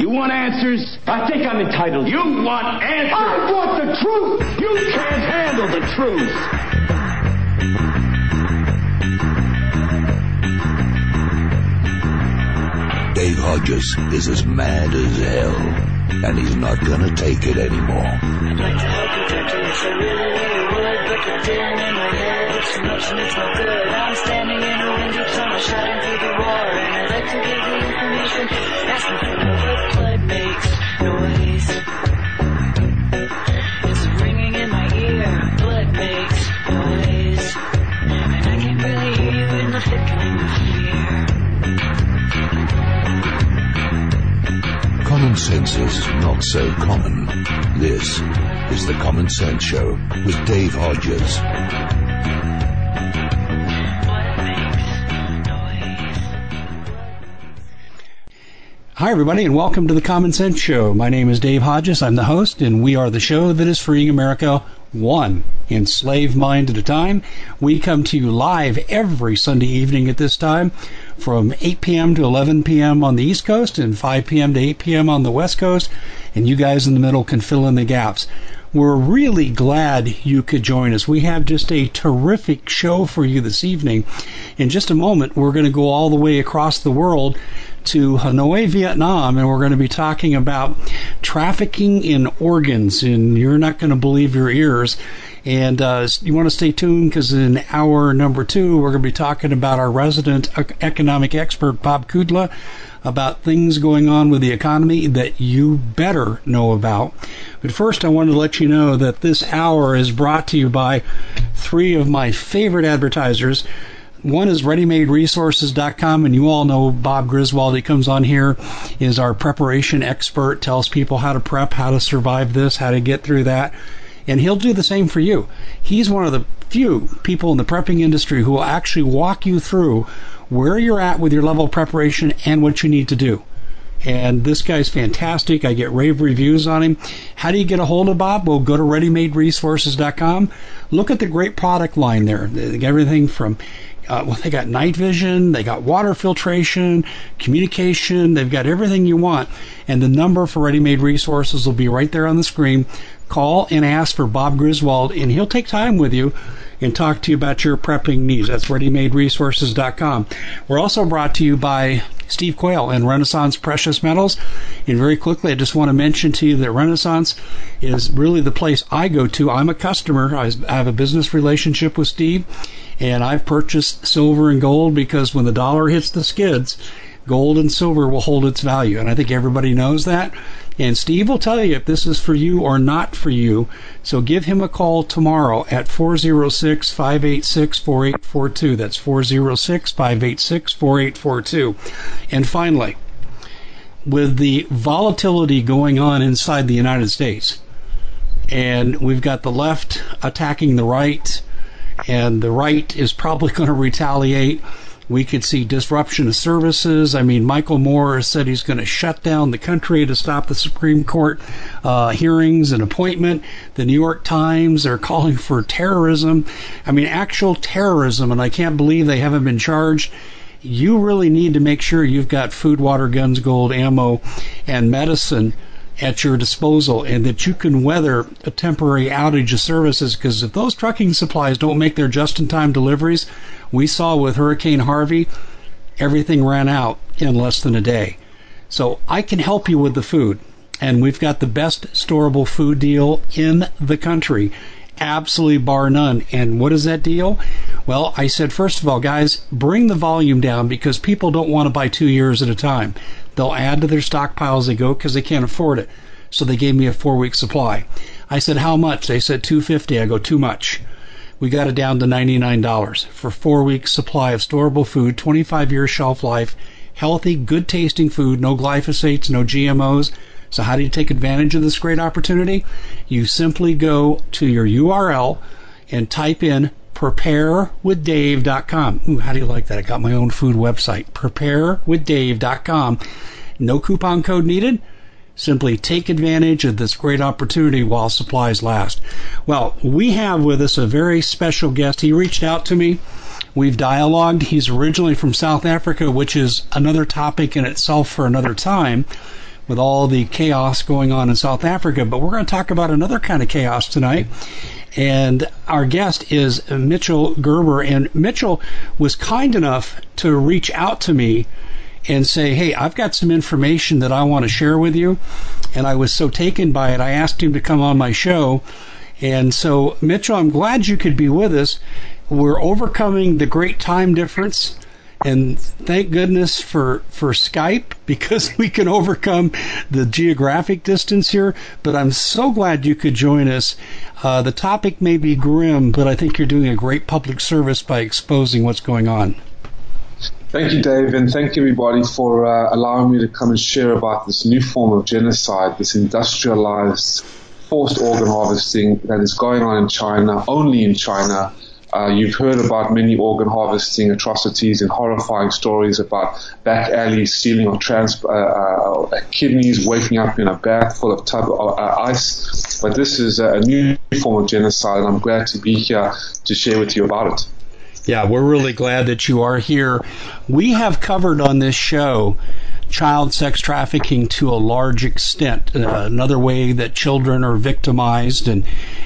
You want answers? I think I'm entitled. You want answers? I want the truth! You can't handle the truth. Dave Hodges is as mad as hell, and he's not gonna take it anymore. I'd like to help you, Doctor, if I really would, but the feeling in my head, it's too much and it's no good. I'm standing in a windy tunnel, shouting through the war, and I'd like to give the information, asking for what blood makes noise. It's ringing in my ear, blood makes noise, and I can really hear you in the flickering of fear. Common sense is not so common. This is the Common Sense Show with Dave Hodges. Hi, everybody, and welcome to the Common Sense Show. My name is Dave Hodges. I'm the host, and we are the show that is freeing America one enslaved mind at a time. We come to you live every Sunday evening at this time from 8 p.m. to 11 p.m. on the East Coast and 5 p.m. to 8 p.m. on the West Coast, and you guys in the middle can fill in the gaps. We're really glad you could join us. We have just a terrific show for you this evening. In just a moment, we're going to go all the way across the world to Hanoi, Vietnam, and we're going to be talking about trafficking in organs, and you're not going to believe your ears. And you want to stay tuned, because in hour number 2, we're going to be talking about our resident economic expert, Bob Kudla, about things going on with the economy that you better know about. But first, I wanted to let you know that this hour is brought to you by 3 of my favorite advertisers. One is ReadyMadeResources.com, and you all know Bob Griswold. He comes on here, is our preparation expert, tells people how to prep, how to survive this, how to get through that, and he'll do the same for you. He's one of the few people in the prepping industry who will actually walk you through where you're at with your level of preparation and what you need to do. And this guy's fantastic. I get rave reviews on him. How do you get a hold of Bob? Well, go to ReadyMadeResources.com. Look at the great product line there. They got everything from they got night vision, they got water filtration, communication, they've got everything you want. And the number for Ready Made Resources will be right there on the screen. Call and ask for Bob Griswold, and he'll take time with you and talk to you about your prepping needs. That's ReadyMadeResources.com. We're also brought to you by Steve Quayle and Renaissance Precious Metals. And very quickly, I just want to mention to you that Renaissance is really the place I go to. I'm a customer. I have a business relationship with Steve, and I've purchased silver and gold because when the dollar hits the skids, gold and silver will hold its value. And I think everybody knows that. And Steve will tell you if this is for you or not for you. So give him a call tomorrow at 406-586-4842. That's 406-586-4842. And finally, with the volatility going on inside the United States, and we've got the left attacking the right, and the right is probably going to retaliate. We could see disruption of services. I mean, Michael Moore said he's going to shut down the country to stop the Supreme Court hearings and appointment. The New York Times are calling for terrorism. I mean, actual terrorism, and I can't believe they haven't been charged. You really need to make sure you've got food, water, guns, gold, ammo, and medicine at your disposal, and that you can weather a temporary outage of services, because if those trucking supplies don't make their just-in-time deliveries, we saw with Hurricane Harvey, everything ran out in less than a day. So I can help you with the food, and we've got the best storable food deal in the country, absolutely bar none. And what is that deal? Well, I said, first of all, guys, bring the volume down, because people don't want to buy 2 years at a time. They'll add to their stockpile as they go because they can't afford it. So they gave me a 4-week supply. I said, how much? They said $250. I go, too much. We got it down to $99 for 4 weeks supply of storable food, 25-year shelf life, healthy, good-tasting food, no glyphosates, no GMOs. So how do you take advantage of this great opportunity? You simply go to your URL and type in preparewithdave.com. Ooh, how do you like that? I got my own food website, preparewithdave.com. No coupon code needed. Simply take advantage of this great opportunity while supplies last. Well, we have with us a very special guest. He reached out to me. We've dialogued. He's originally from South Africa, which is another topic in itself for another time. with all the chaos going on in South Africa. But we're going to talk about another kind of chaos tonight. And our guest is Mitchell Gerber. And Mitchell was kind enough to reach out to me and say, hey, I've got some information that I want to share with you. And I was so taken by it, I asked him to come on my show. And so, Mitchell, I'm glad you could be with us. We're overcoming the great time difference. And thank goodness for Skype, because we can overcome the geographic distance here. But I'm so glad you could join us. The topic may be grim, but I think you're doing a great public service by exposing what's going on. Thank you, Dave, and thank everybody for allowing me to come and share about this new form of genocide, this industrialized forced organ harvesting that is going on in China, only in China. You've heard about many organ harvesting atrocities and horrifying stories about back alleys, stealing of kidneys, waking up in a bath full of tub of ice. But this is a new form of genocide, and I'm glad to be here to share with you about it. Yeah, we're really glad that you are here. We have covered on this show child sex trafficking to a large extent, another way that children are victimized, and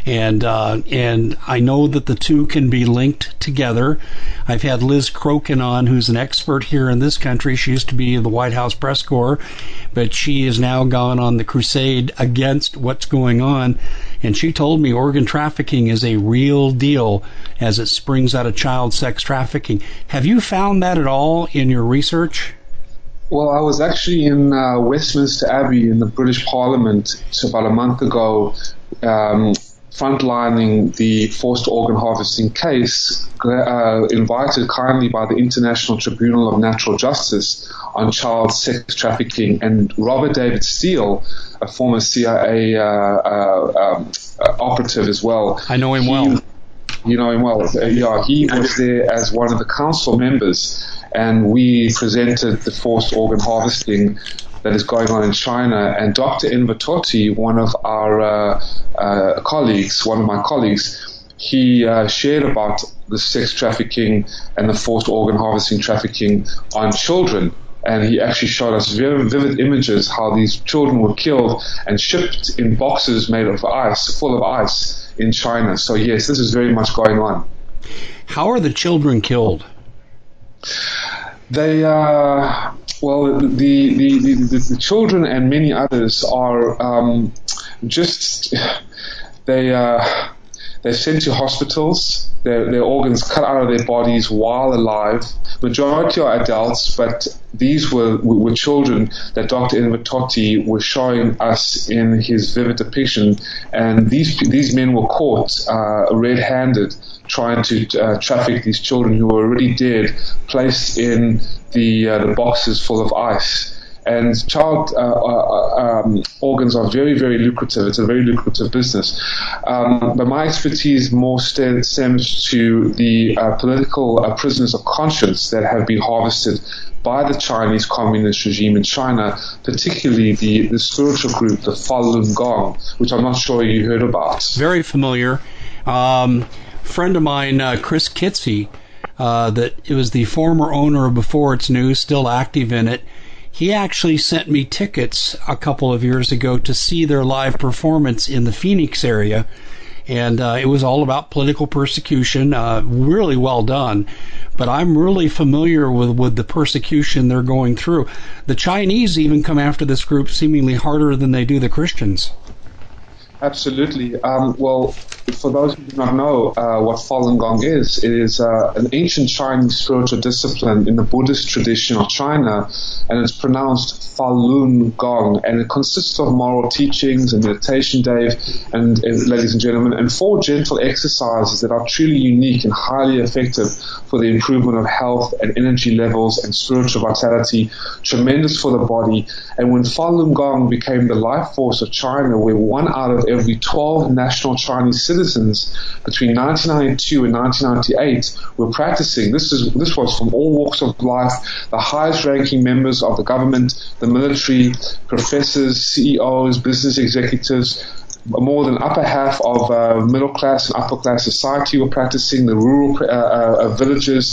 I know that the two can be linked together. I've had Liz Crokin on, who's an expert here in this country. She used to be the White House press corps, but she has now gone on the crusade against what's going on, and she told me organ trafficking is a real deal as it springs out of child sex trafficking. Have you found that at all in your research? Well, I was actually in Westminster Abbey in the British Parliament about a month ago, frontlining the forced organ harvesting case, invited kindly by the International Tribunal of Natural Justice on child sex trafficking. And Robert David Steele, a former CIA operative as well. I know him well. You know him well. Yeah, he was there as one of the council members, and we presented the forced organ harvesting that is going on in China. And Dr. Enver Tohti, one of our colleagues, he shared about the sex trafficking and the forced organ harvesting trafficking on children. And he actually showed us very vivid images how these children were killed and shipped in boxes made of ice, full of ice, in China. So yes, this is very much going on. How are the children killed? They the children and many others are they're sent to hospitals. Their organs cut out of their bodies while alive. Majority are adults, but these were children that Dr. Enver Tohti was showing us in his vivid depiction. And these men were caught red-handed trying to traffic these children who were already dead, placed in the boxes full of ice. And child organs are very, very lucrative. It's a very lucrative business. But my expertise more stems to the political prisoners of conscience that have been harvested by the Chinese communist regime in China, particularly the spiritual group, the Falun Gong, which I'm not sure you heard about. Very familiar. Friend of mine, Chris Kitsey, that it was the former owner of Before It's News, still active in it. He actually sent me tickets a couple of years ago to see their live performance in the Phoenix area, and it was all about political persecution, really well done. But I'm really familiar with the persecution they're going through. The Chinese even come after this group seemingly harder than they do the Christians. Absolutely. Well, for those who do not know what Falun Gong is, it is an ancient Chinese spiritual discipline in the Buddhist tradition of China, and it's pronounced Falun Gong, and it consists of moral teachings and meditation, Dave, and ladies and gentlemen, and 4 gentle exercises that are truly unique and highly effective for the improvement of health and energy levels and spiritual vitality, tremendous for the body. And when Falun Gong became the life force of China, where 1 out of every 12 national Chinese citizens between 1992 and 1998 were practicing. This was from all walks of life, the highest-ranking members of the government, the military, professors, CEOs, business executives. More than upper half of middle class and upper class society were practicing, the rural villages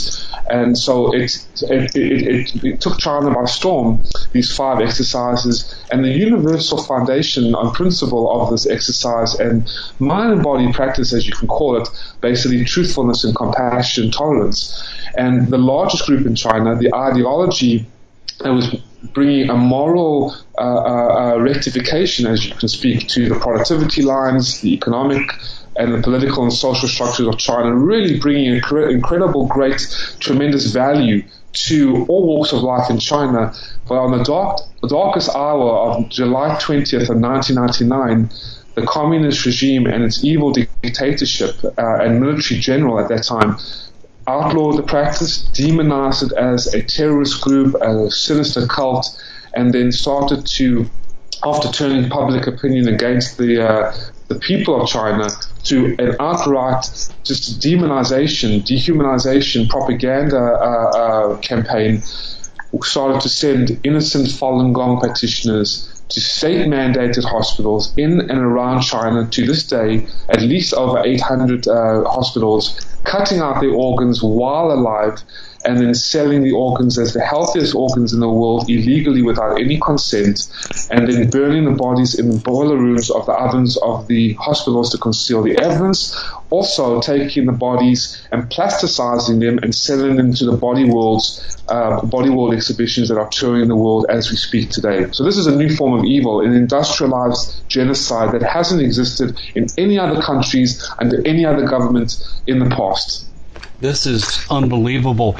And so it took China by storm, these 5 exercises, and the universal foundation and principle of this exercise and mind and body practice, as you can call it, basically truthfulness and compassion, tolerance. And the largest group in China, the ideology that was bringing a moral rectification, as you can speak, to the productivity lines, the economic and the political and social structures of China, really bringing incredible, great, tremendous value to all walks of life in China. But on the darkest hour of July 20th of 1999, the communist regime and its evil dictatorship and military general at that time outlawed the practice, demonized it as a terrorist group, a sinister cult, and then started to, after turning public opinion against the people of China, to an outright just demonization, dehumanization, propaganda campaign, started to send innocent Falun Gong practitioners to state-mandated hospitals in and around China. To this day, at least over 800 hospitals, cutting out their organs while alive and then selling the organs as the healthiest organs in the world illegally without any consent, and then burning the bodies in the boiler rooms of the ovens of the hospitals to conceal the evidence. Also taking the bodies and plasticizing them and selling them to the body world exhibitions that are touring the world as we speak today. So this is a new form of evil, an industrialized genocide that hasn't existed in any other countries under any other government in the past. This is unbelievable.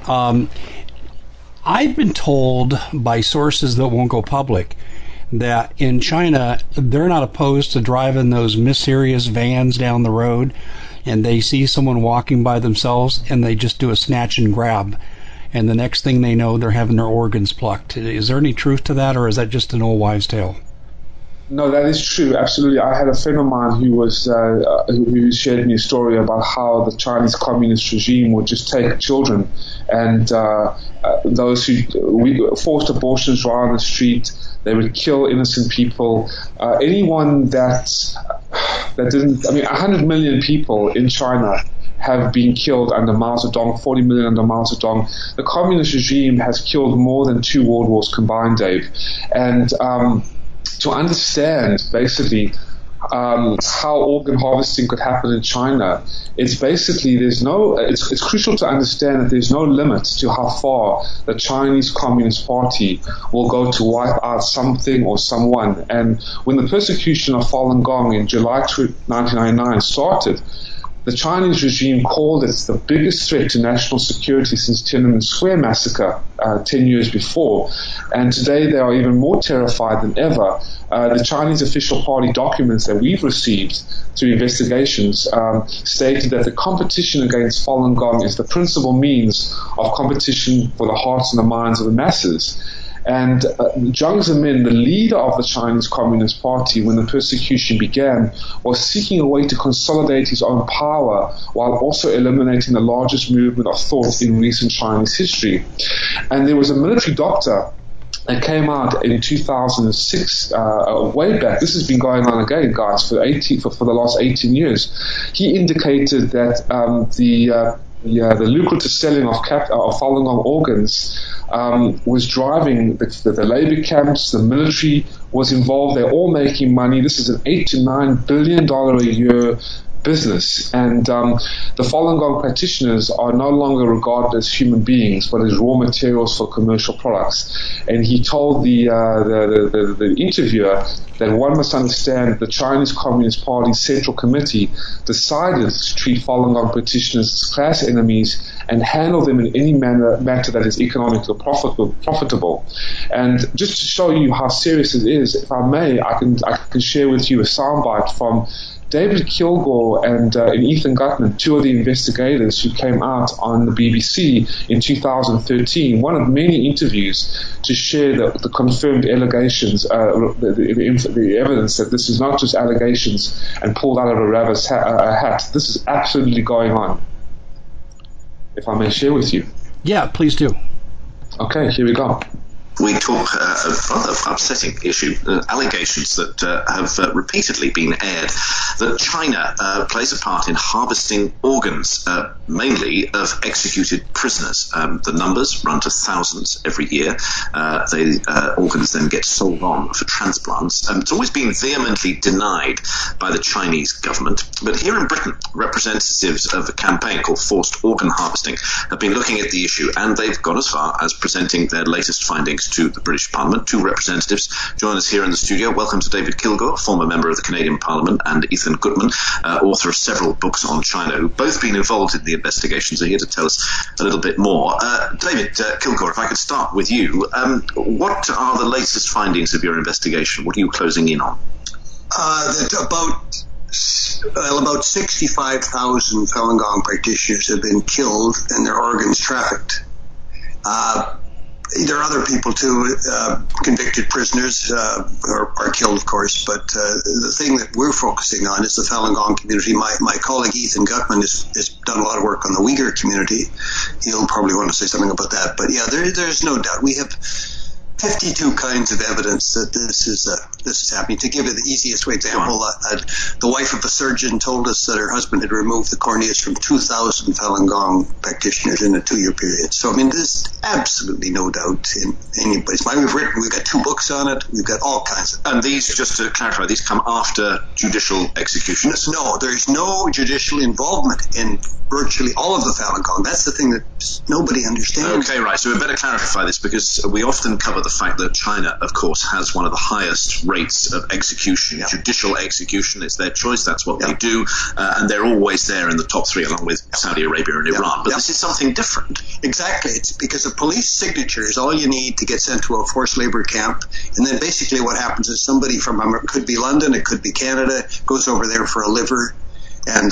I've been told by sources that won't go public that in China, they're not opposed to driving those mysterious vans down the road and they see someone walking by themselves and they just do a snatch and grab. And the next thing they know, they're having their organs plucked. Is there any truth to that, or is that just an old wives' tale? No, that is true. Absolutely. I had a friend of mine who shared me a story about how the Chinese communist regime would just take children and those who forced abortions right on the street. They would kill innocent people. Anyone that didn't. I mean, 100 million people in China have been killed under Mao Zedong, 40 million under Mao Zedong. The communist regime has killed more than 2 world wars combined, Dave. And to understand basically how organ harvesting could happen in China, it's basically it's crucial to understand that there's no limit to how far the Chinese Communist Party will go to wipe out something or someone. And when the persecution of Falun Gong in July 1999 started, the Chinese regime called it the biggest threat to national security since Tiananmen Square massacre 10 years before. And today they are even more terrified than ever. The Chinese official party documents that we've received through investigations stated that the competition against Falun Gong is the principal means of competition for the hearts and the minds of the masses. And Jiang Zemin, the leader of the Chinese Communist Party when the persecution began, was seeking a way to consolidate his own power while also eliminating the largest movement of thought in recent Chinese history. And there was a military doctor that came out in 2006, way back. This has been going on again, guys, for the last 18 years. He indicated that the lucrative selling of Falun Gong organs was driving the labor camps. The military was involved. They're all making money. This is an $8 to $9 billion a year business, and the Falun Gong practitioners are no longer regarded as human beings, but as raw materials for commercial products. And he told the interviewer that one must understand that the Chinese Communist Party's Central Committee decided to treat Falun Gong practitioners as class enemies and handle them in any matter that is economically profitable. And just to show you how serious it is, if I may, I can share with you a soundbite from David Kilgore and Ethan Gutman, 2 of the investigators who came out on the BBC in 2013, one of many interviews to share the confirmed allegations, the evidence that this is not just allegations and pulled out of a rabbit's hat. This is absolutely going on. If I may share with you. Yeah, please do. Okay, here we go. we talk a rather upsetting issue, allegations that have repeatedly been aired that China plays a part in harvesting organs, mainly of executed prisoners. The numbers run to thousands every year. The organs then get sold on for transplants. It's always been vehemently denied by the Chinese government. But here in Britain, representatives of a campaign called Forced Organ Harvesting have been looking at the issue, and they've gone as far as presenting their latest findings to the British Parliament. Two representatives join us here in the studio. Welcome to David Kilgour, former member of the Canadian Parliament, and Ethan Gutmann, author of several books on China, who've both been involved in the investigations, are here to tell us a little bit more. David Kilgour, if I could start with you, what are the latest findings of your investigation? What are you closing in on? That about 65,000 Falun Gong practitioners have been killed and their organs trafficked. There are other people too, convicted prisoners are killed, of course, but the thing that we're focusing on is the Falun Gong community. My colleague Ethan Gutmann has done a lot of work on the Uyghur community. He'll probably want to say something about that, but yeah, there's no doubt. We have 52 kinds of evidence that this is happening. To give you the easiest way example, the wife of a surgeon told us that her husband had removed the corneas from 2,000 Falun Gong practitioners in a 2-year period. So, I mean, there's absolutely no doubt in anybody's mind. We've got 2 books on it. We've got all kinds of. And these, just to clarify, these come after judicial executions? No, there's no judicial involvement in virtually all of the Falun Gong. That's the thing that nobody understands. Okay, right. So we better clarify this, because we often cover the fact that China, of course, has one of the highest rates of execution, judicial execution. It's their choice. That's what they do. And they're always there in the top 3, along with Saudi Arabia and Iran. But this is something different. Exactly. It's because a police signature is all you need to get sent to a forced labor camp. And then basically what happens is somebody from, it could be London, it could be Canada, goes over there for a liver. And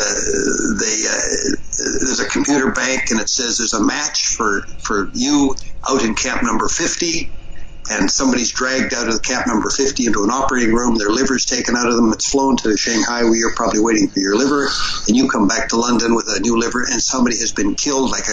there's a computer bank, and it says there's a match for you out in camp number 50, and somebody's dragged out of the camp number 50 into an operating room. Their liver's taken out of them. It's flown to Shanghai, where you're probably waiting for your liver, and you come back to London with a new liver, and somebody has been killed like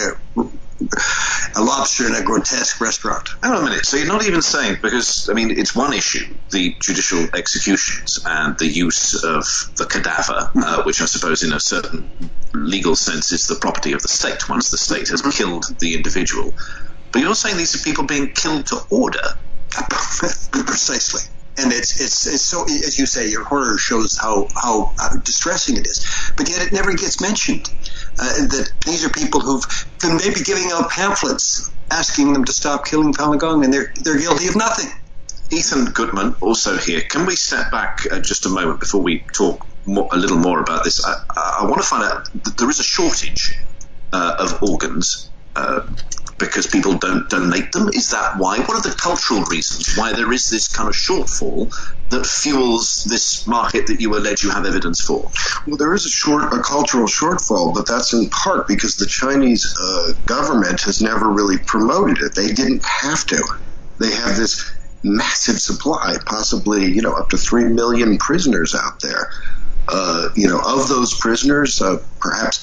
a lobster in a grotesque restaurant. Hang on a minute. So you're not even saying, because, I mean, it's one issue, the judicial executions and the use of the cadaver, which I suppose in a certain legal sense is the property of the state once the state has killed the individual. But you're saying these are people being killed to order. Precisely. And it's so, as you say, your horror shows how distressing it is. But yet it never gets mentioned that these are people who've been maybe giving out pamphlets asking them to stop killing Falun Gong, and they're guilty of nothing. Ethan Gutmann, also here. Can we step back just a moment before we talk a little more about this? I want to find out that there is a shortage of organs because people don't donate them. Is that why? What are the cultural reasons why there is this kind of shortfall that fuels this market that you allege you have evidence for? Well, there is a cultural shortfall, but that's in part because the Chinese government has never really promoted it. They didn't have to. They have this massive supply, possibly, up to 3 million prisoners out there. Of those prisoners, perhaps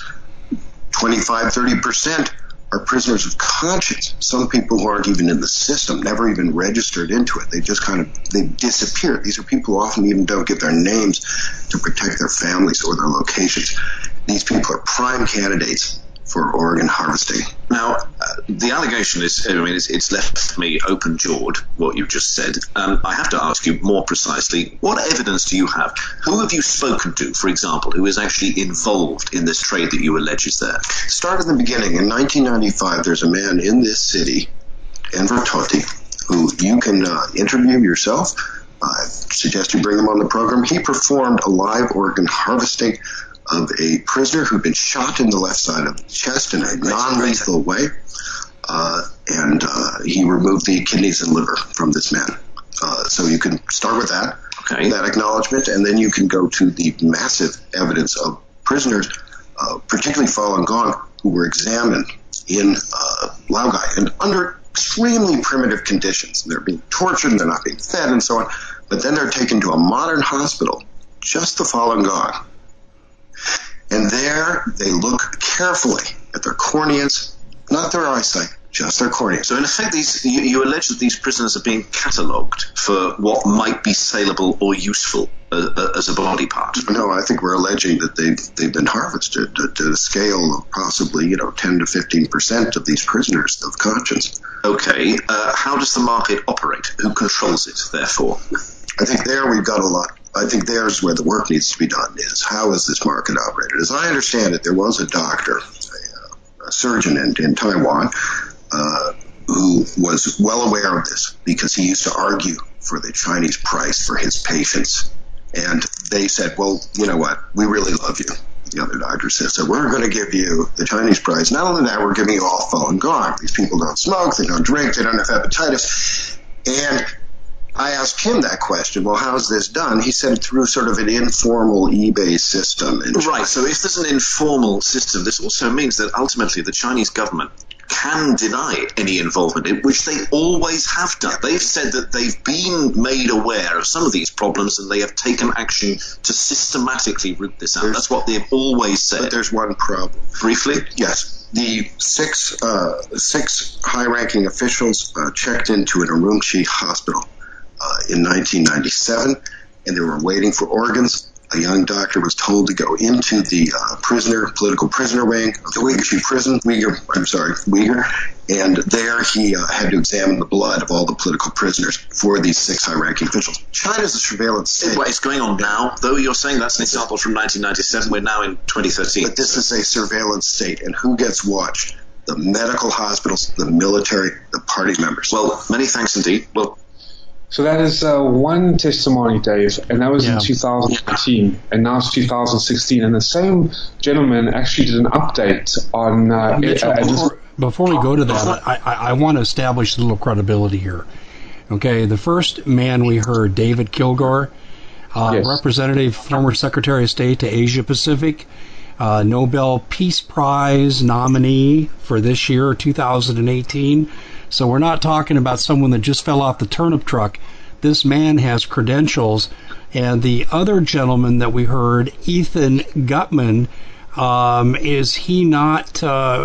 25-30% are prisoners of conscience. Some people who aren't even in the system, never even registered into it. They just they disappear. These are people who often even don't give their names to protect their families or their locations. These people are prime candidates for organ harvesting. Now, the allegation is, it's left me open-jawed, what you've just said. I have to ask you more precisely, what evidence do you have? Who have you spoken to, for example, who is actually involved in this trade that you allege is there? Start in the beginning. In 1995, there's a man in this city, Enver Tohti, who you can interview yourself. I suggest you bring him on the program. He performed a live organ harvesting of a prisoner who'd been shot in the left side of the chest in a non-lethal way, and he removed the kidneys and liver from this man. So you can start with that, that acknowledgement, and then you can go to the massive evidence of prisoners, particularly Falun Gong, who were examined in Laogai and under extremely primitive conditions. They're being tortured, and they're not being fed, and so on. But then they're taken to a modern hospital, just the Falun Gong. And there they look carefully at their corneas, not their eyesight, Just their cornea. So in effect, you allege that these prisoners are being catalogued for what might be saleable or useful as a body part. No, I think we're alleging that they've been harvested to a scale of possibly 10 to 15% of these prisoners of conscience. Okay, how does the market operate? Who controls it, therefore? I think there we've got a lot. I think there's where the work needs to be done, is how is this market operated? As I understand it, there was a doctor, a surgeon in Taiwan, who was well aware of this because he used to argue for the Chinese price for his patients. And they said, well, you know what, we really love you. The other doctor said, so we're going to give you the Chinese price. Not only that, we're giving you all Falun Gong. These people don't smoke, they don't drink, they don't have hepatitis. And I asked him that question, well, how's this done? He said through sort of an informal eBay system. Right, so if there's an informal system, this also means that ultimately the Chinese government can deny any involvement in which they always have done. They've said that they've been made aware of some of these problems and they have taken action to systematically root this out. That's what they've always said. But there's one problem. Briefly? Yes. The six high-ranking officials checked into an Urumqi hospital in 1997, and they were waiting for organs. A young doctor was told to go into the political prisoner wing of the Uyghur prison, Uyghur, and there he had to examine the blood of all the political prisoners for these six high-ranking officials. China's a surveillance state. It's going on now, though you're saying that's an example from 1997. We're now in 2013. But this is a surveillance state, and who gets watched? The medical hospitals, the military, the party members. Well, many thanks indeed. Well, so that is one testimony, Dave, and that was in 2018, and now it's 2016, and the same gentleman actually did an update on... Mitchell, before we go to that, I want to establish a little credibility here. Okay, the first man we heard, David Kilgore, representative, former Secretary of State to Asia Pacific, Nobel Peace Prize nominee for this year, 2018. So we're not talking about someone that just fell off the turnip truck. This man has credentials. And the other gentleman that we heard, Ethan Gutmann, is he not,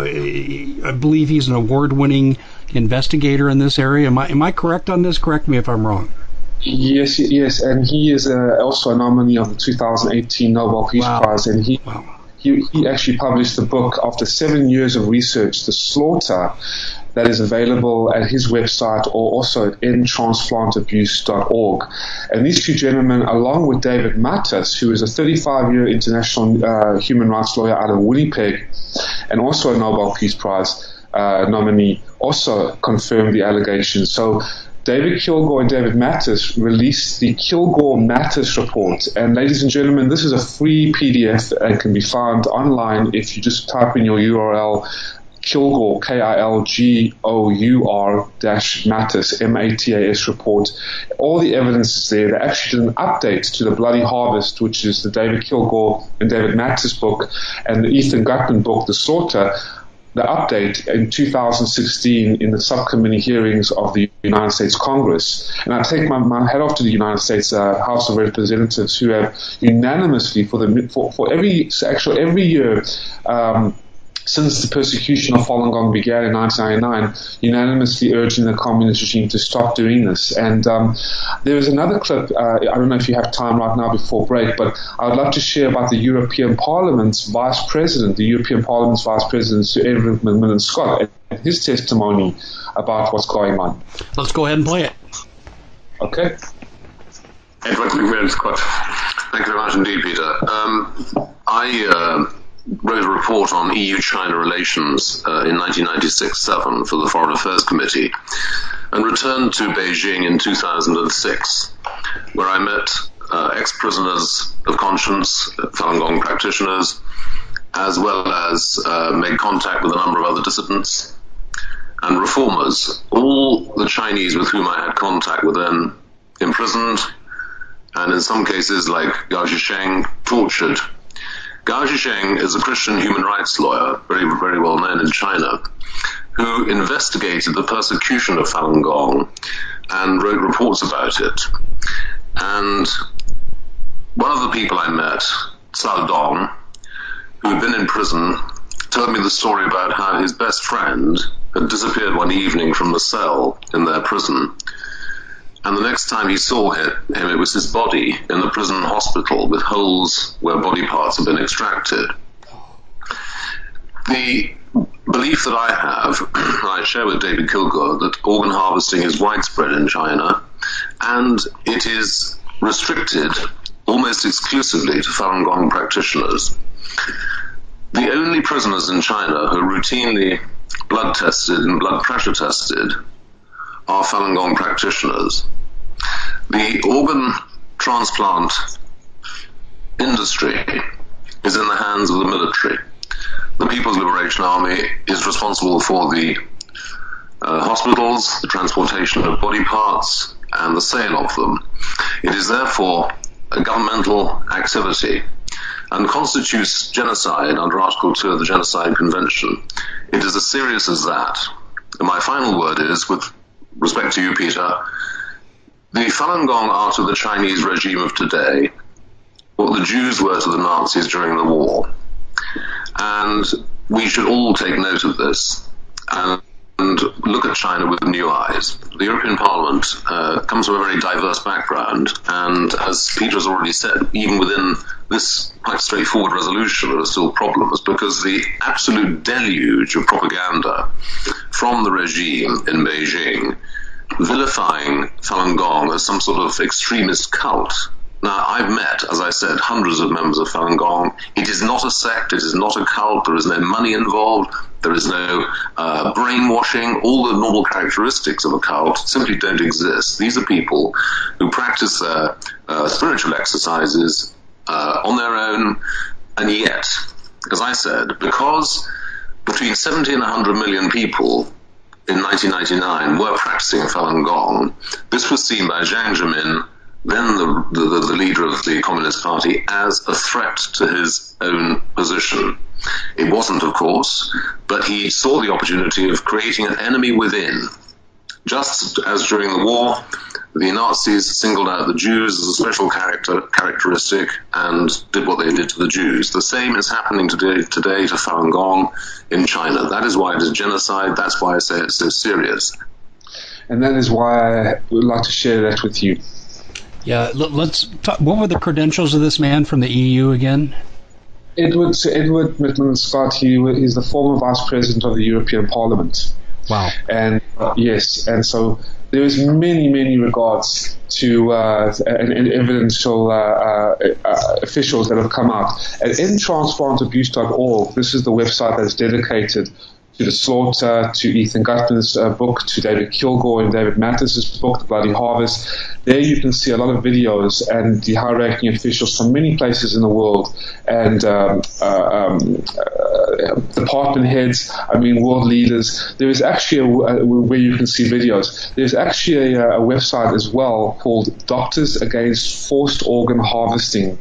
I believe he's an award-winning investigator in this area. Am I correct on this? Correct me if I'm wrong. Yes, and he is also a nominee of the 2018 Nobel Peace Prize, and he actually published the book after 7 years of research, The Slaughter, that is available at his website or also at endtransplantabuse.org. And these two gentlemen, along with David Matas, who is a 35-year international human rights lawyer out of Winnipeg and also a Nobel Peace Prize nominee, also confirmed the allegations. So David Kilgore and David Matas released the Kilgore-Matas report. And ladies and gentlemen, this is a free PDF and can be found online if you just type in your URL, Kilgore, Kilgour-Matas, M-A-T-A-S report. All the evidence is there. They actually did an update to the Bloody Harvest, which is the David Kilgore and David Matas book, and the Ethan Gutmann book, The Slaughter. The update in 2016 in the subcommittee hearings of the United States Congress. And I take my hat off to the United States House of Representatives, who have unanimously for every year since the persecution of Falun Gong began in 1999, unanimously urging the communist regime to stop doing this. And there is another clip, I don't know if you have time right now before break, but I would love to share about the European Parliament's Vice President, Sir Edward McMillan-Scott, and his testimony about what's going on. Let's go ahead and play it. Okay. Edward McMillan-Scott. Thank you very much indeed, Peter. I wrote a report on EU-China relations in 1996-7 for the Foreign Affairs Committee and returned to Beijing in 2006, where I met ex-prisoners of conscience, Falun Gong practitioners, as well as made contact with a number of other dissidents and reformers. All the Chinese with whom I had contact were then imprisoned and in some cases, like Gao Zhisheng, tortured. Gao Zhisheng is a Christian human rights lawyer, very, very well known in China, who investigated the persecution of Falun Gong and wrote reports about it. And one of the people I met, Cao Dong, who had been in prison, told me the story about how his best friend had disappeared one evening from the cell in their prison. And the next time he saw him, it was his body in the prison hospital with holes where body parts had been extracted. The belief that I have, I share with David Kilgour, that organ harvesting is widespread in China, and it is restricted almost exclusively to Falun Gong practitioners. The only prisoners in China who are routinely blood tested and blood pressure tested are Falun Gong practitioners. The organ transplant industry is in the hands of the military. The People's Liberation Army is responsible for the hospitals, the transportation of body parts, and the sale of them. It is therefore a governmental activity and constitutes genocide under Article 2 of the Genocide Convention. It is as serious as that. And my final word is, with respect to you, Peter, the Falun Gong are to the Chinese regime of today what the Jews were to the Nazis during the war. And we should all take note of this and look at China with new eyes. The European Parliament comes from a very diverse background, and as Peter has already said, even within this quite straightforward resolution there are still problems, because the absolute deluge of propaganda from the regime in Beijing vilifying Falun Gong as some sort of extremist cult. Now, I've met, as I said, hundreds of members of Falun Gong. It is not a sect, it is not a cult, there is no money involved, there is no brainwashing. All the normal characteristics of a cult simply don't exist. These are people who practice their spiritual exercises on their own, and yet, as I said, because between 70 and 100 million people in 1999 were practicing Falun Gong, this was seen by Jiang Zemin, then the leader of the Communist Party, as a threat to his own position. It wasn't, of course, but he saw the opportunity of creating an enemy within. Just as during the war, the Nazis singled out the Jews as a special characteristic and did what they did to the Jews. The same is happening today to Falun Gong in China. That is why it is genocide. That's why I say it's so serious. And that is why I would like to share that with you. Yeah, let's talk. What were the credentials of this man from the EU again? Edward McMillan-Scott. He's the former Vice President of the European Parliament. Wow. And yes, and so there is many regards to and evidential officials that have come out. At endtransplantabuse.org, this is the website that is dedicated to the slaughter, to Ethan Gutman's book, to David Kilgour and David Mattis's book, The Bloody Harvest. There you can see a lot of videos and the high-ranking officials from many places in the world, and department heads, world leaders. There is actually where you can see videos. There's actually a website as well called Doctors Against Forced Organ Harvesting,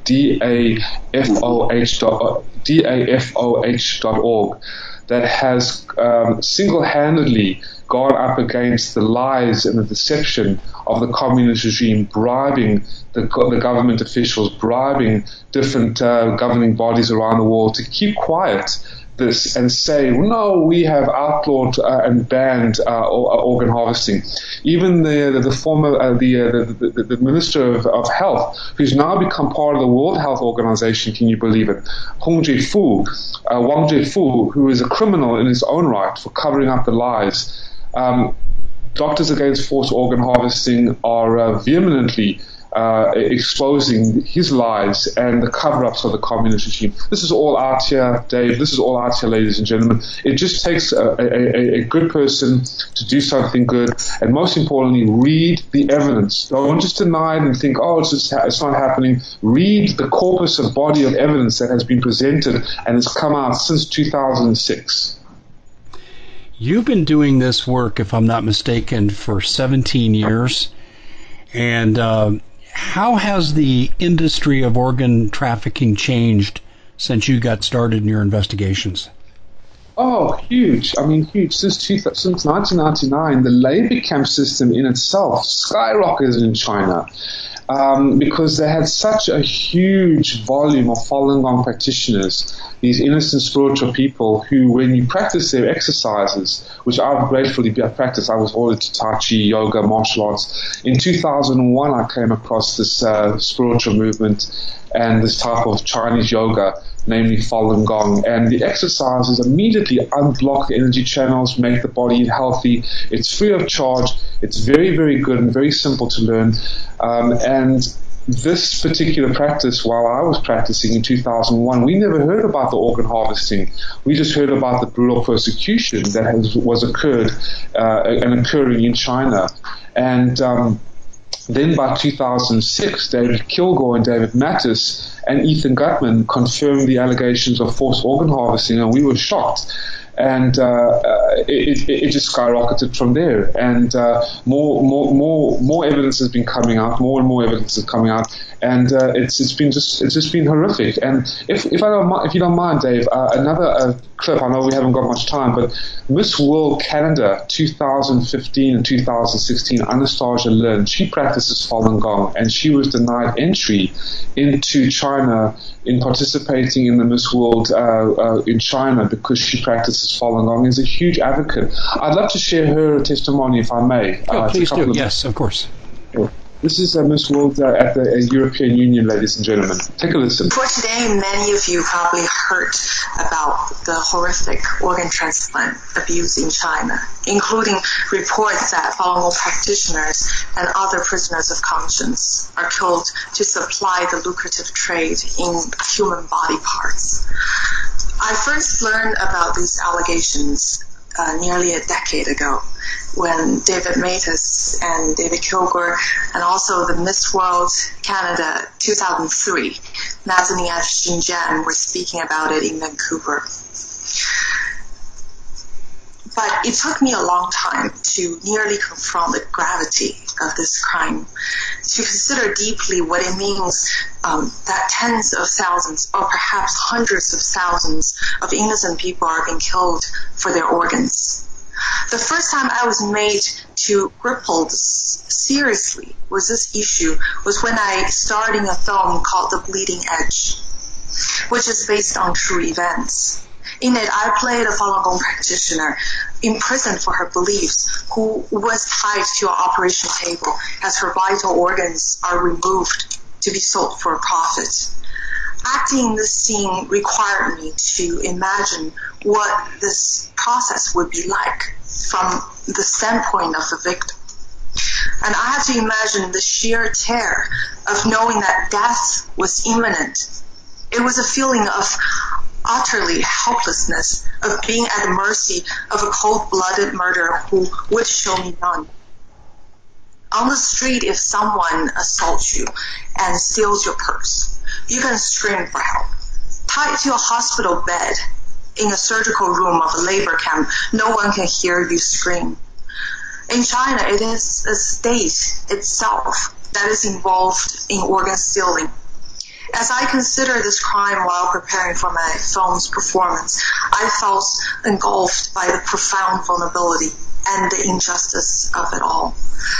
DAFOH.org. that has single-handedly gone up against the lies and the deception of the communist regime, bribing the government officials, bribing different governing bodies around the world to keep quiet this and say, no, we have outlawed and banned organ harvesting. Even the former the Minister of Health, who's now become part of the World Health Organization, can you believe it? Wang Zhifu, who is a criminal in his own right for covering up the lies. Doctors Against Forced Organ Harvesting are vehemently exposing his lies and the cover-ups of the communist regime. This is all out here, Dave. This is all out here, ladies and gentlemen. It just takes a good person to do something good, and most importantly, read the evidence. Don't just deny it and think, oh, it's not happening. Read the corpus of body of evidence that has been presented and has come out since 2006. You've been doing this work, if I'm not mistaken, for 17 years, and how has the industry of organ trafficking changed since you got started in your investigations? Oh, huge. Huge. Since 1999, the labor camp system in itself skyrocketed in China. because they had such a huge volume of Falun Gong practitioners, these innocent spiritual people who, when you practice their exercises, which I've gratefully practiced, I was all into Tai Chi, yoga, martial arts. In 2001, I came across this spiritual movement and this type of Chinese yoga, namely Falun Gong. And the exercises immediately unblock the energy channels, make the body healthy. It's free of charge. It's very, very good and very simple to learn. And this particular practice, while I was practicing in 2001, we never heard about the organ harvesting. We just heard about the brutal persecution that was occurred and occurring in China. And then by 2006, David Kilgore and David Mattis and Ethan Gutman confirmed the allegations of forced organ harvesting, and we were shocked. And it just skyrocketed from there. And more evidence has been coming out. More and more evidence is coming out. And it's just been horrific. And if you don't mind, Dave, another clip. I know we haven't got much time, but Miss World Canada 2015 and 2016, Anastasia Lin, she practices Falun Gong, and she was denied entry into China in participating in the Miss World in China because she practices Falun Gong. Is a huge advocate. I'd love to share her testimony if I may. Please do. Yes, of course. This is Miss World at the European Union, ladies and gentlemen. Take a listen. For today, many of you probably heard about the horrific organ transplant abuse in China, including reports that Falun Gong practitioners and other prisoners of conscience are killed to supply the lucrative trade in human body parts. I first learned about these allegations nearly a decade ago, when David Mattis and David Kilgore and also the Miss World Canada 2003, Nazanin and Xinjiang, were speaking about it in Vancouver. But it took me a long time to nearly confront the gravity of this crime, to consider deeply what it means that tens of thousands or perhaps hundreds of thousands of innocent people are being killed for their organs. The first time I was made to grapple seriously with this issue was when I starred in a film called The Bleeding Edge, which is based on true events. In it, I played a Falun Gong practitioner imprisoned for her beliefs, who was tied to an operation table as her vital organs are removed to be sold for a profit. Acting in this scene required me to imagine what this process would be like from the standpoint of the victim. And I had to imagine the sheer terror of knowing that death was imminent. It was a feeling of utterly helplessness, of being at the mercy of a cold-blooded murderer who would show me none. On the street, if someone assaults you and steals your purse, you can scream for help. Tied to a hospital bed in a surgical room of a labor camp, no one can hear you scream. In China, it is a state itself that is involved in organ stealing. As I consider this crime while preparing for my film's performance, I felt engulfed by the profound vulnerability and the injustice of it all.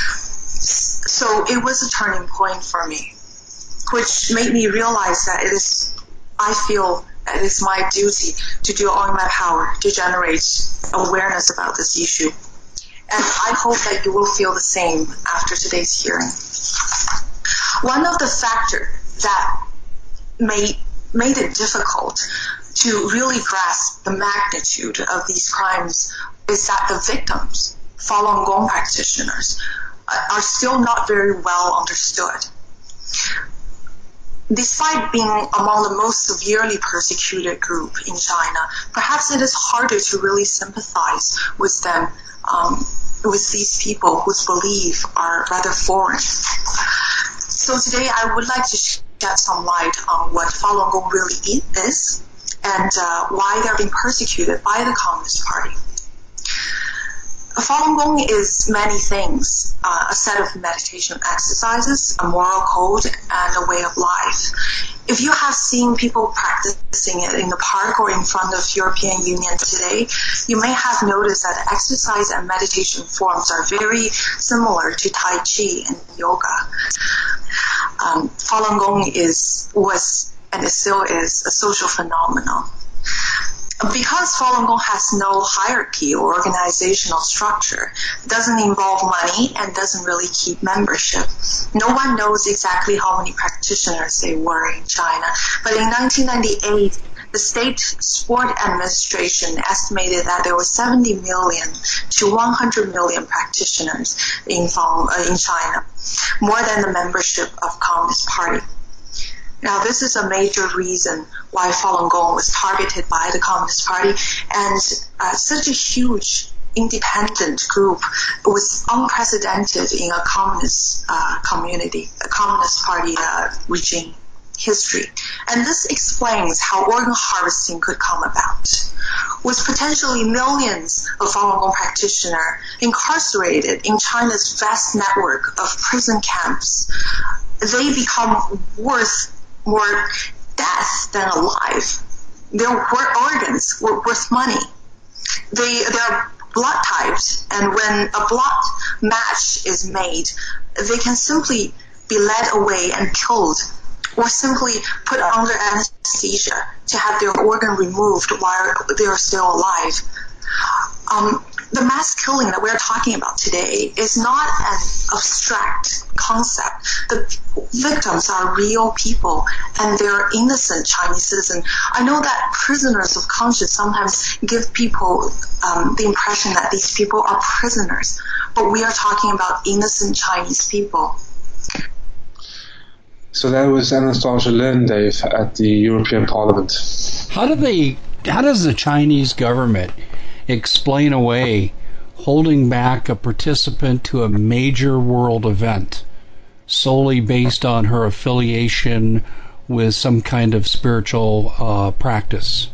So it was a turning point for me, which made me realize that I feel that it is my duty to do all in my power to generate awareness about this issue. And I hope that you will feel the same after today's hearing. One of the factors that made it difficult to really grasp the magnitude of these crimes is that the victims, Falun Gong practitioners, are still not very well understood. Despite being among the most severely persecuted group in China, perhaps it is harder to really sympathize with them, with these people whose beliefs are rather foreign. So today I would like to shed some light on what Falun Gong really is and why they're being persecuted by the Communist Party. Falun Gong is many things, a set of meditation exercises, a moral code, and a way of life. If you have seen people practicing it in the park or in front of European Union today, you may have noticed that the exercise and meditation forms are very similar to Tai Chi and yoga. Falun Gong was and it still is a social phenomenon. Because Falun Gong has no hierarchy or organizational structure, it doesn't involve money and doesn't really keep membership. No one knows exactly how many practitioners there were in China. But in 1998, the State Sport Administration estimated that there were 70 million to 100 million practitioners in China, more than the membership of Communist Party. Now, this is a major reason why Falun Gong was targeted by the Communist Party, and such a huge independent group was unprecedented in a communist community, a Communist Party regime history. And this explains how organ harvesting could come about. With potentially millions of Falun Gong practitioners incarcerated in China's vast network of prison camps, they become worth more death than alive. Their organs were worth money. They're blood typed, and when a blood match is made, they can simply be led away and killed, or simply put under anesthesia to have their organ removed while they are still alive. The mass killing that we're talking about today is not an abstract concept. The victims are real people, and they're innocent Chinese citizens. I know that prisoners of conscience sometimes give people the impression that these people are prisoners, but we are talking about innocent Chinese people. So that was Anastasia Lin, Dave, at the European Parliament. How does the Chinese government explain away holding back a participant to a major world event solely based on her affiliation with some kind of spiritual practice?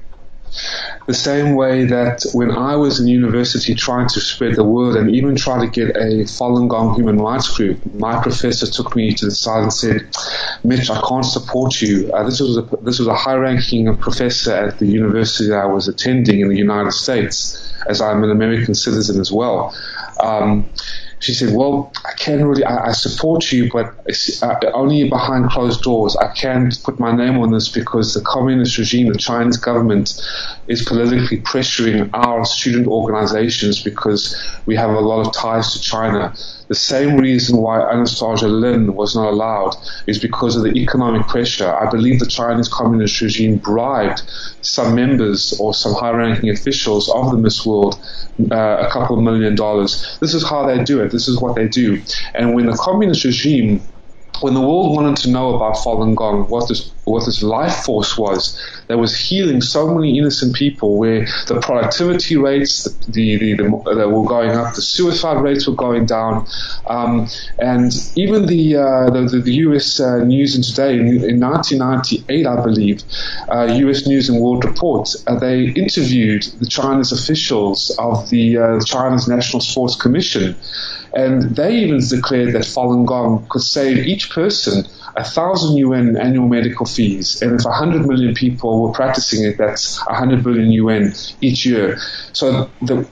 The same way that when I was in university trying to spread the word and even try to get a Falun Gong human rights group, my professor took me to the side and said, Mitch, I can't support you. This was a high-ranking professor at the university I was attending in the United States, as I'm an American citizen as well. She said, well, I support you, but only behind closed doors. I can't put my name on this because the communist regime, the Chinese government, is politically pressuring our student organizations because we have a lot of ties to China. The same reason why Anastasia Lin was not allowed is because of the economic pressure. I believe the Chinese communist regime bribed some members or some high-ranking officials of the Miss World a couple of $1 million. This is how they do it. This is what they do. And when the communist regime, when the world wanted to know about Falun Gong, what this life force was that was healing so many innocent people, where the productivity rates that were going up, the suicide rates were going down, and even the U.S. News and Today in 1998, I believe, U.S. News and World Report, they interviewed the Chinese officials of the China's National Sports Commission. And they even declared that Falun Gong could save each person 1,000 UN annual medical fees. And if 100 million people were practicing it, that's 100 billion UN each year. So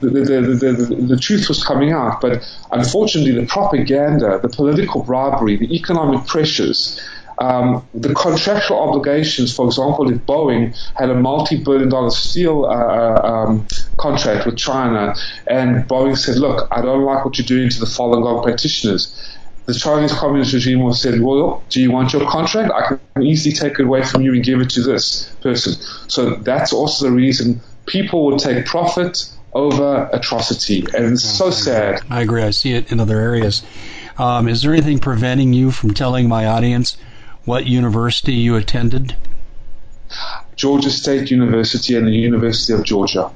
the truth was coming out. But unfortunately, the propaganda, the political bribery, the economic pressures, the contractual obligations, for example, if Boeing had a multi-billion-dollar steel contract with China, and Boeing said, look, I don't like what you're doing to the Falun Gong practitioners, the Chinese communist regime will say, well, do you want your contract? I can easily take it away from you and give it to this person. So that's also the reason people will take profit over atrocity, and it's so sad. I agree. I see it in other areas. Is there anything preventing you from telling my audience what university you attended? Georgia State University and the University of Georgia.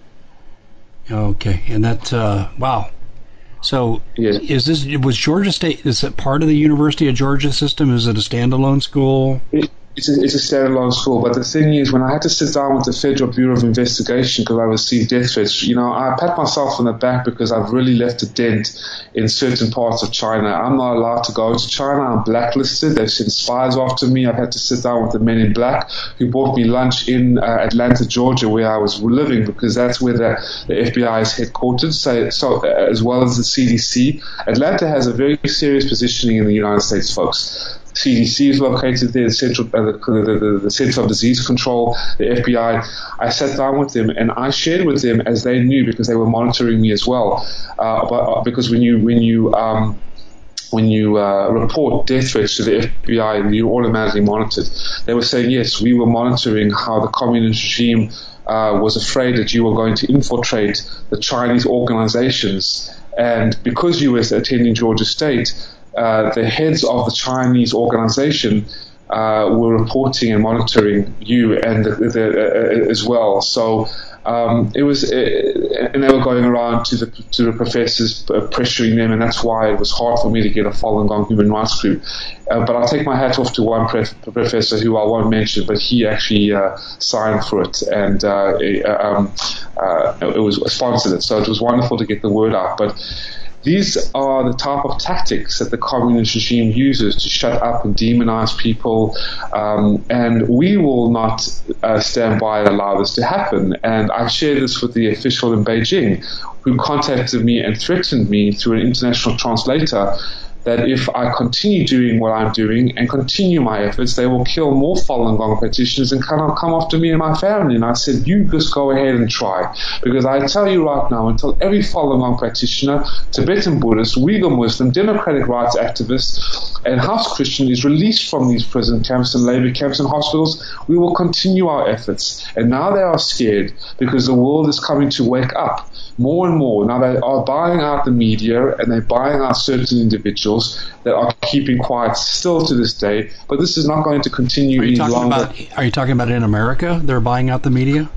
Okay, and that, wow. So, yes. Was Georgia State, is it part of the University of Georgia system? Is it a standalone school? It's a standalone school, but the thing is, when I had to sit down with the Federal Bureau of Investigation because I received death threats, I pat myself on the back because I've really left a dent in certain parts of China. I'm not allowed to go to China. I'm blacklisted. They've sent spies after me. I've had to sit down with the men in black who bought me lunch in Atlanta, Georgia, where I was living, because that's where the FBI is headquartered, so as well as the CDC. Atlanta has a very serious positioning in the United States, folks. CDC is located there, the Center of Disease Control, the FBI. I sat down with them and I shared with them, as they knew, because they were monitoring me as well. Because when you report death threats to the FBI, you're automatically monitored. They were saying, yes, we were monitoring how the communist regime was afraid that you were going to infiltrate the Chinese organizations. And because you were attending Georgia State, the heads of the Chinese organization were reporting and monitoring you and as well. So it was, and they were going around to the professors, pressuring them, and that's why it was hard for me to get a Falun Gong human rights group. But I'll take my hat off to one professor who I won't mention, but he actually signed for it, and it was sponsored it. So it was wonderful to get the word out. But these are the type of tactics that the communist regime uses to shut up and demonize people, and we will not stand by and allow this to happen. And I shared this with the official in Beijing, who contacted me and threatened me through an international translator that if I continue doing what I'm doing and continue my efforts, they will kill more Falun Gong practitioners and come after me and my family. And I said, you just go ahead and try. Because I tell you right now, until every Falun Gong practitioner, Tibetan Buddhist, Uyghur Muslim, democratic rights activist, and house Christian is released from these prison camps and labor camps and hospitals, we will continue our efforts. And now they are scared because the world is coming to wake up more and more. Now they are buying out the media and they're buying out certain individuals that are keeping quiet still to this day, but this is not going to continue any longer. Are you talking about in America? They're buying out the media?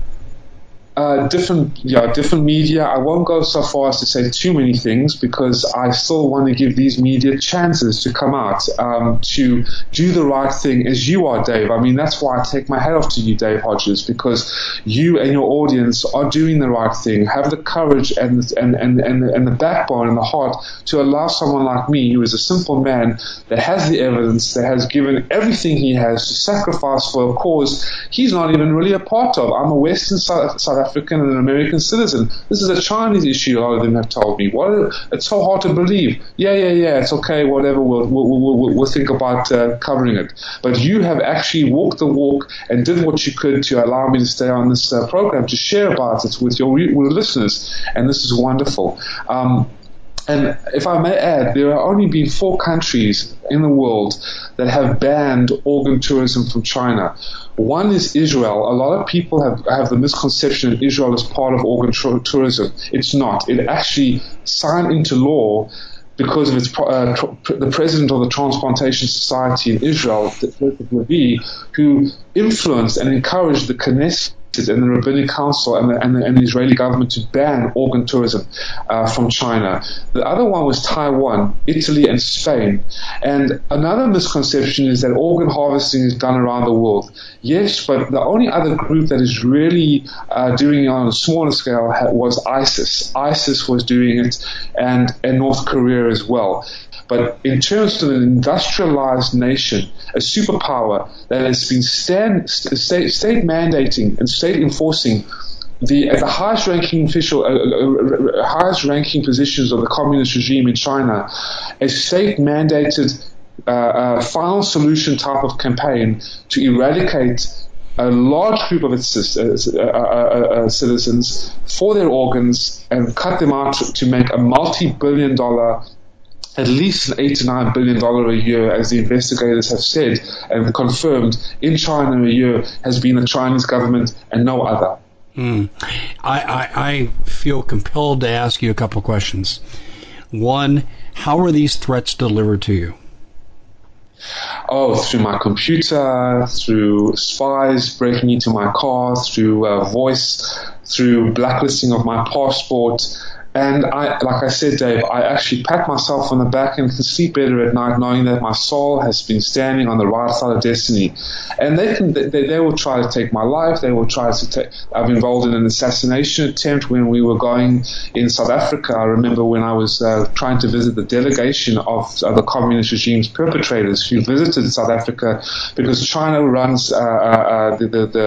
Different media. I won't go so far as to say too many things because I still want to give these media chances to come out, to do the right thing as you are, Dave. I mean, that's why I take my hat off to you, Dave Hodges, because you and your audience are doing the right thing, have the courage and the backbone and the heart to allow someone like me, who is a simple man that has the evidence, that has given everything he has to sacrifice for a cause he's not even really a part of. I'm a Western South African and an American citizen. This is a Chinese issue, a lot of them have told me. It's so hard to believe. Yeah, it's okay, whatever, we'll think about covering it. But you have actually walked the walk and did what you could to allow me to stay on this program, to share about it with your listeners, and this is wonderful. And if I may add, there have only been 4 countries in the world that have banned organ tourism from China. One is Israel. A lot of people have the misconception that Israel is part of organ tourism. It's not. It actually signed into law because of its the president of the Transplantation Society in Israel, who influenced and encouraged the Knesset and the Rabbinic Council and the Israeli government to ban organ tourism from China. The other one was Taiwan, Italy, and Spain. And another misconception is that organ harvesting is done around the world. Yes, but the only other group that is really doing it on a smaller scale was ISIS. ISIS was doing it, and North Korea as well. But in terms of an industrialized nation, a superpower that has been state mandating and state enforcing the highest ranking positions of the communist regime in China, a state mandated final solution type of campaign to eradicate a large group of its citizens for their organs and cut them out to make a multi-billion-dollar, at least an $8 to $9 billion a year, as the investigators have said and confirmed, in China a year has been the Chinese government and no other. I feel compelled to ask you a couple of questions. One, how are these threats delivered to you? Oh, through my computer, through spies breaking into my car, through voice, through blacklisting of my passport, And like I said, Dave, I actually pat myself on the back and can sleep better at night knowing that my soul has been standing on the right side of destiny. And they will try to take my life. They will try to I'm involved in an assassination attempt when we were going in South Africa. I remember when I was trying to visit the delegation of the communist regime's perpetrators who visited South Africa, because China runs the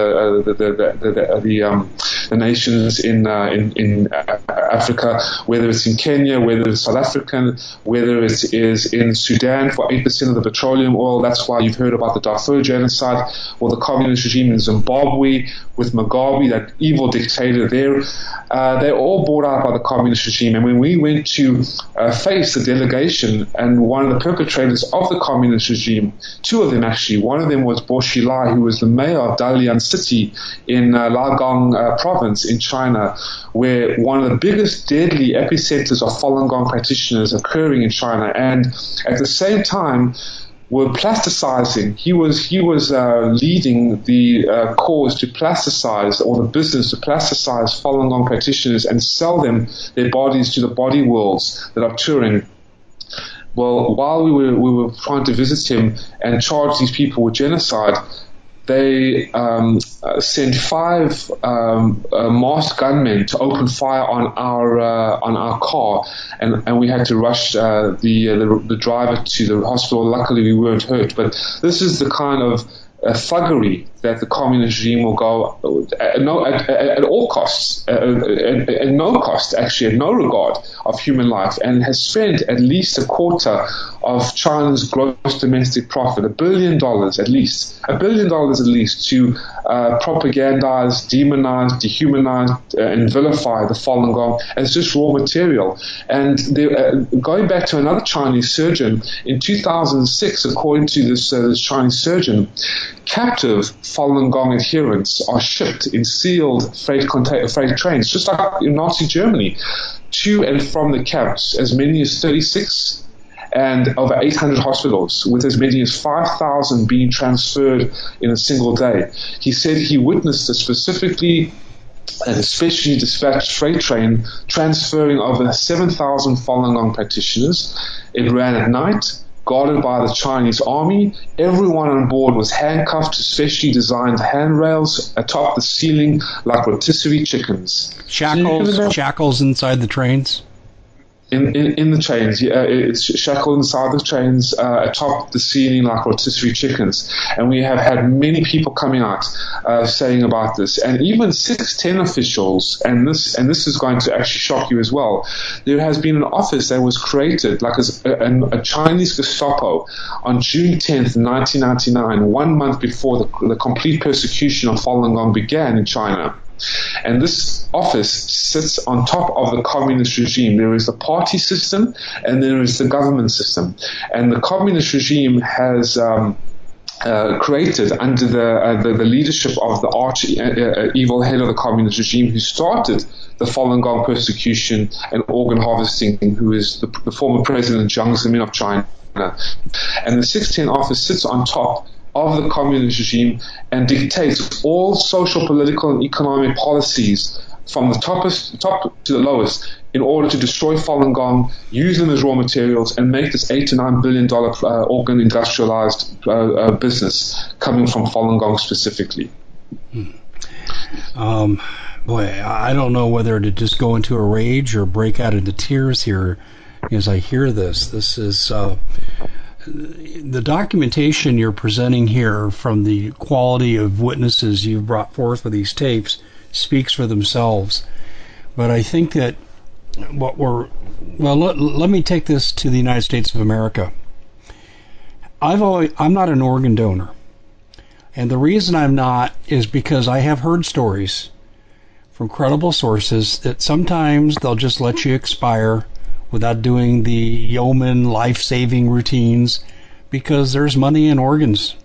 nations in Africa, whether it's in Kenya, whether it's South African, whether it is in Sudan for 8% of the petroleum oil. That's why you've heard about the Darfur genocide, or the communist regime in Zimbabwe with Mugabe, that evil dictator there. They're all bought out by the communist regime. And when we went to face the delegation and one of the perpetrators of the communist regime, two of them actually, one of them was Bo Xilai, who was the mayor of Dalian City in Liaoning province in China, where one of the biggest deadly epicenters of Falun Gong practitioners occurring in China, and at the same time were plasticizing. He was leading the cause to plasticize, or the business to plasticize Falun Gong practitioners and sell them their bodies to the body worlds that are touring. Well, while we were trying to visit him and charge these people with genocide, they sent 5 masked gunmen to open fire on our car, and we had to rush the driver to the hospital. Luckily, we weren't hurt. But this is the kind of thuggery that the communist regime will go at all costs, at no cost, actually, at no regard of human life, and has spent at least a quarter of China's gross domestic profit, $1 billion at least, to propagandize, demonize, dehumanize, and vilify the Falun Gong as just raw material. And going back to another Chinese surgeon, in 2006, according to this Chinese surgeon, captive Falun Gong adherents are shipped in sealed freight trains, just like in Nazi Germany, to and from the camps, as many as 36 and over 800 hospitals, with as many as 5,000 being transferred in a single day. He said he witnessed it specifically, and especially dispatched freight train transferring over 7,000 Falun Gong practitioners. It ran at night, guarded by the Chinese army. Everyone on board was handcuffed to specially designed handrails atop the ceiling like rotisserie chickens. Shackles inside the trains? In the trains, it's shackled inside the trains atop the ceiling like rotisserie chickens. And we have had many people coming out saying about this, and even 610 officials. And this is going to actually shock you as well. There has been an office that was created, like a Chinese Gestapo, on June 10th, 1999, 1 month before the complete persecution of Falun Gong began in China. And this office sits on top of the communist regime. There is the party system and there is the government system. And the communist regime has created, under the leadership of the arch evil head of the communist regime, who started the Falun Gong persecution and organ harvesting, who is the former president Jiang Zemin of China. And the 610 office sits on top of the communist regime and dictates all social, political, and economic policies from the top to the lowest, in order to destroy Falun Gong, use them as raw materials, and make this $8 to $9 billion organ industrialized business coming from Falun Gong specifically. Boy, I don't know whether to just go into a rage or break out into tears here as I hear this. This is the documentation you're presenting here, from the quality of witnesses you've brought forth with these tapes, speaks for themselves. But I think that let me take this to the United States of America. I'm not an organ donor. And the reason I'm not is because I have heard stories from credible sources that sometimes they'll just let you expire without doing the yeoman life-saving routines, because there's money in organs.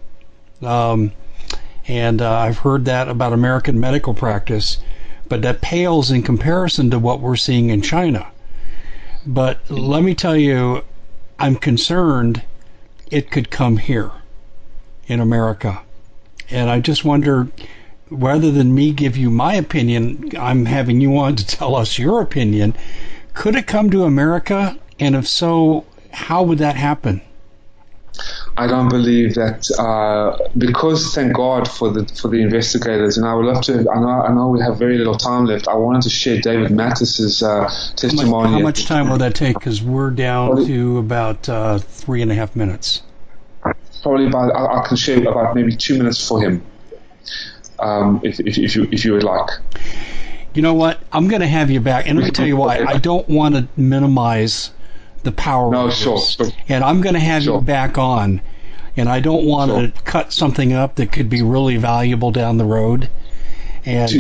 And I've heard that about American medical practice, but that pales in comparison to what we're seeing in China. But let me tell you, I'm concerned it could come here in America. And I just wonder, rather than me give you my opinion, I'm having you on to tell us your opinion. Could it come to America? And if so, how would that happen? I don't believe that, because thank God for the investigators, and I would love to. I know we have very little time left. I wanted to share David Mattis's testimony. How much time will that take? Because we're down to about 3.5 minutes. Probably about. I can share about maybe 2 minutes for him, if you would like. You know what? I'm going to have you back, and let me tell you why. I don't want to minimize the power of this. Sure. And I'm going to have you back on, and I don't want to cut something up that could be really valuable down the road. And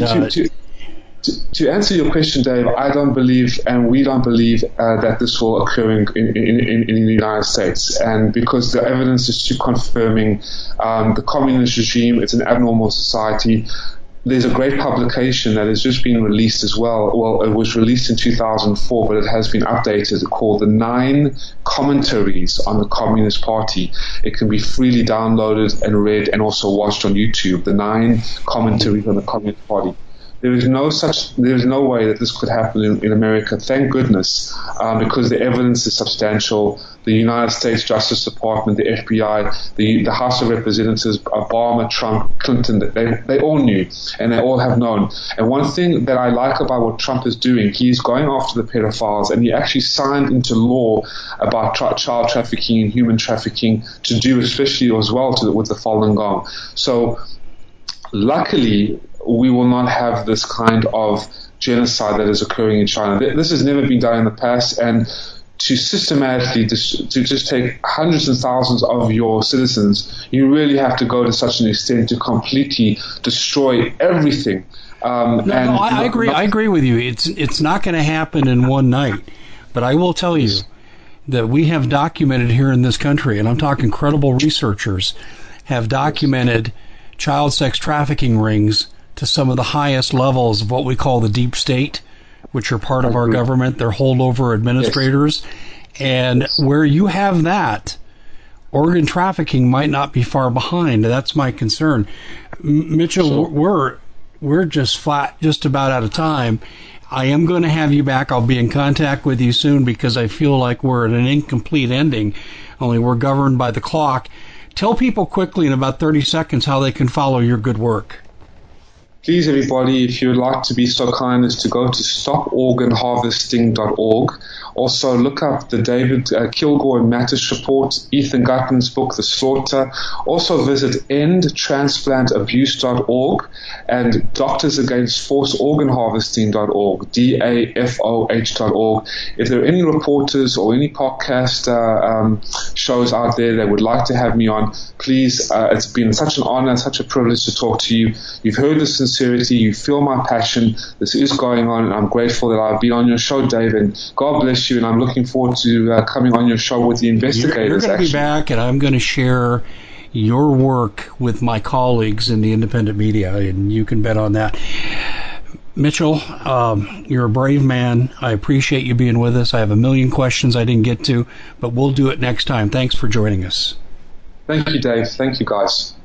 to answer your question, Dave, I don't believe, and we don't believe that this will occur in the United States, and because the evidence is too confirming. The communist regime, it's an abnormal society. There's a great publication that has just been released as well. Well, it was released in 2004, but it has been updated, called the 9 Commentaries on the Communist Party. It can be freely downloaded and read and also watched on YouTube. The 9 Commentaries on the Communist Party. There is no way that this could happen in America. Thank goodness, because the evidence is substantial. The United States Justice Department, the FBI, the House of Representatives, Obama, Trump, Clinton, they all knew, and they all have known. And one thing that I like about what Trump is doing, he's going after the pedophiles, and he actually signed into law about child trafficking and human trafficking to do, especially as well with the Falun Gong. So, luckily, we will not have this kind of genocide that is occurring in China. This has never been done in the past, and to systematically to just take hundreds and thousands of your citizens, you really have to go to such an extent to completely destroy everything. I agree. I agree with you. It's not going to happen in one night, but I will tell you that we have documented here in this country, and I'm talking credible researchers, have documented child sex trafficking rings to some of the highest levels of what we call the deep state, which are part of our government. They're holdover administrators. Yes. And where you have that, organ trafficking might not be far behind. That's my concern. Mitchell, we're just about out of time. I am going to have you back. I'll be in contact with you soon because I feel like we're at an incomplete ending, only we're governed by the clock. Tell people quickly in about 30 seconds how they can follow your good work. Please, everybody, if you would like to be so kind as to go to stoporganharvesting.org. Also, look up the David Kilgore and Mattis report, Ethan Gutman's book, The Slaughter. Also, visit endtransplantabuse.org and doctorsagainstforceorganharvesting.org, DAFOH.org. If there are any reporters or any podcast shows out there that would like to have me on, please, it's been such an honor, such a privilege to talk to you. You've heard the sincerity, you feel my passion. This is going on, and I'm grateful that I've been on your show, Dave, and God bless you, and I'm looking forward to coming on your show with the investigators. You're going to be back, and I'm going to share your work with my colleagues in the independent media, and you can bet on that. Mitchell, you're a brave man. I appreciate you being with us. I have a million questions I didn't get to, but we'll do it next time. Thanks for joining us. Thank you, Dave. Thank you, guys.